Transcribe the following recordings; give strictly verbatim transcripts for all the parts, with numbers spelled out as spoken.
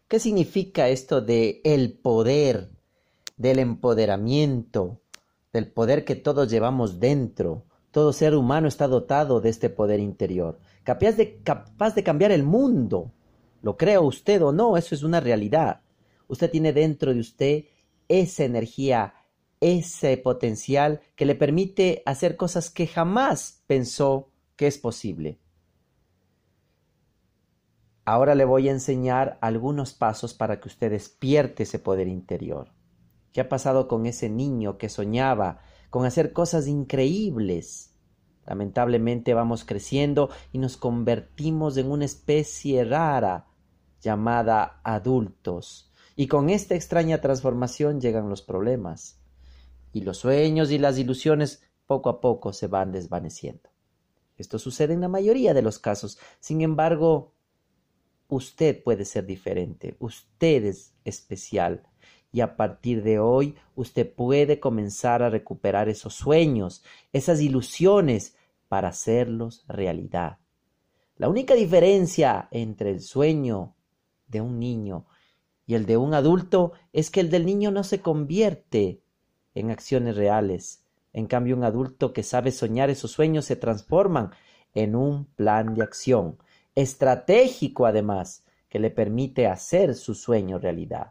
¿Qué significa esto de el poder, del empoderamiento, del poder que todos llevamos dentro? Todo ser humano está dotado de este poder interior, capaz de, capaz de cambiar el mundo. Lo crea usted o no, eso es una realidad. Usted tiene dentro de usted esa energía, ese potencial que le permite hacer cosas que jamás pensó que es posible. Ahora le voy a enseñar algunos pasos para que usted despierte ese poder interior. ¿Qué ha pasado con ese niño que soñaba con hacer cosas increíbles? Lamentablemente vamos creciendo y nos convertimos en una especie rara llamada adultos. Y con esta extraña transformación llegan los problemas. Y los sueños y las ilusiones poco a poco se van desvaneciendo. Esto sucede en la mayoría de los casos. Sin embargo, usted puede ser diferente. Usted es especial. Y a partir de hoy, usted puede comenzar a recuperar esos sueños, esas ilusiones, para hacerlos realidad. La única diferencia entre el sueño de un niño y el de un adulto es que el del niño no se convierte en acciones reales. En cambio, un adulto que sabe soñar esos sueños se transforman en un plan de acción, estratégico además, que le permite hacer su sueño realidad.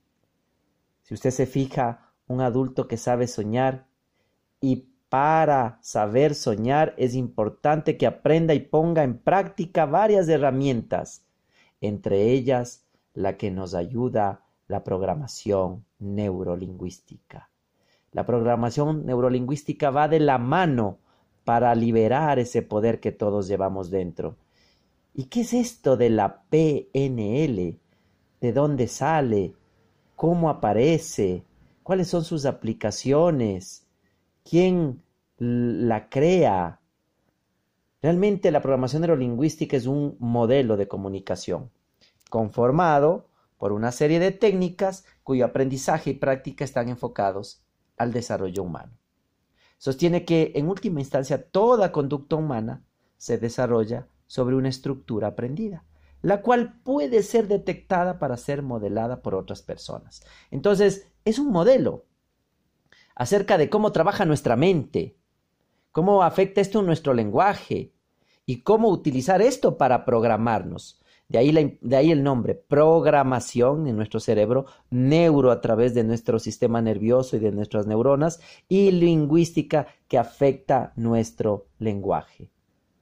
Si usted se fija, un adulto que sabe soñar, y para saber soñar es importante que aprenda y ponga en práctica varias herramientas, entre ellas la que nos ayuda la programación neurolingüística. La programación neurolingüística va de la mano para liberar ese poder que todos llevamos dentro. ¿Y qué es esto de la P N L? ¿De dónde sale? ¿Cómo aparece? ¿Cuáles son sus aplicaciones? ¿Quién la crea? Realmente la programación neurolingüística es un modelo de comunicación conformado por una serie de técnicas cuyo aprendizaje y práctica están enfocados al desarrollo humano. Sostiene que, en última instancia, toda conducta humana se desarrolla sobre una estructura aprendida, la cual puede ser detectada para ser modelada por otras personas. Entonces, es un modelo acerca de cómo trabaja nuestra mente, cómo afecta esto en nuestro lenguaje y cómo utilizar esto para programarnos. De ahí, la, de ahí el nombre, programación en nuestro cerebro, neuro a través de nuestro sistema nervioso y de nuestras neuronas, y lingüística que afecta nuestro lenguaje.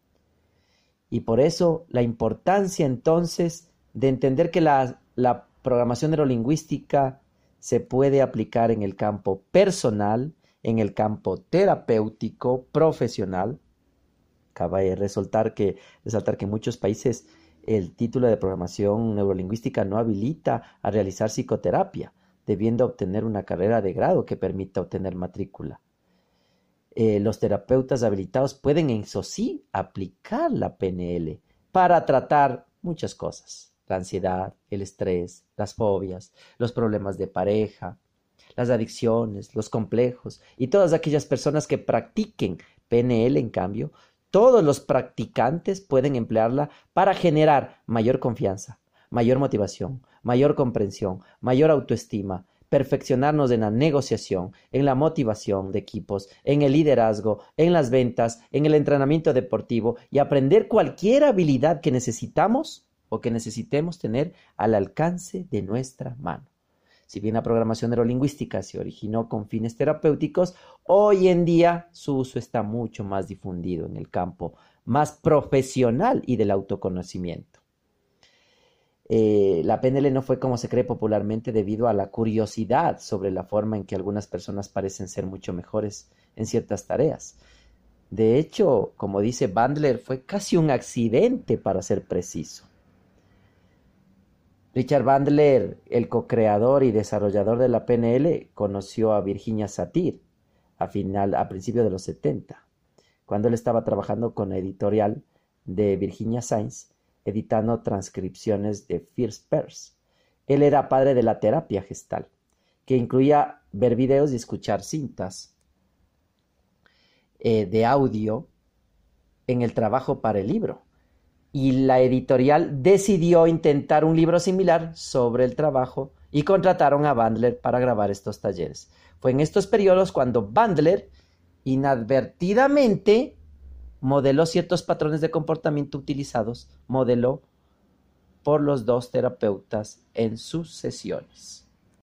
Y por eso la importancia entonces de entender que la, la programación neurolingüística se puede aplicar en el campo personal, en el campo terapéutico, profesional. Cabe resaltar que, resaltar que en muchos países el título de programación neurolingüística no habilita a realizar psicoterapia, debiendo obtener una carrera de grado que permita obtener matrícula. Eh, los terapeutas habilitados pueden, eso sí, aplicar la P N L para tratar muchas cosas: la ansiedad, el estrés, las fobias, los problemas de pareja, las adicciones, los complejos, y todas aquellas personas que practiquen P N L, en cambio, todos los practicantes pueden emplearla para generar mayor confianza, mayor motivación, mayor comprensión, mayor autoestima, perfeccionarnos en la negociación, en la motivación de equipos, en el liderazgo, en las ventas, en el entrenamiento deportivo, y aprender cualquier habilidad que necesitamos o que necesitemos tener al alcance de nuestra mano. Si bien la programación neurolingüística se originó con fines terapéuticos, hoy en día su uso está mucho más difundido en el campo más profesional y del autoconocimiento. Eh, la P N L no fue como se cree popularmente debido a la curiosidad sobre la forma en que algunas personas parecen ser mucho mejores en ciertas tareas. De hecho, como dice Bandler, fue casi un accidente, para ser preciso. Richard Bandler, el co-creador y desarrollador de la P N L, conoció a Virginia Satir a, final, a principios de los setenta, cuando él estaba trabajando con la editorial de Virginia Sainz, editando transcripciones de First Pairs. Él era padre de la terapia gestal, que incluía ver videos y escuchar cintas eh, de audio en el trabajo para el libro. y la editorial decidió intentar un libro similar sobre el trabajo y contrataron a Bandler para grabar estos talleres. Fue en estos periodos cuando Bandler inadvertidamente modeló ciertos patrones de comportamiento utilizados, modeló por los dos terapeutas en sus sesiones.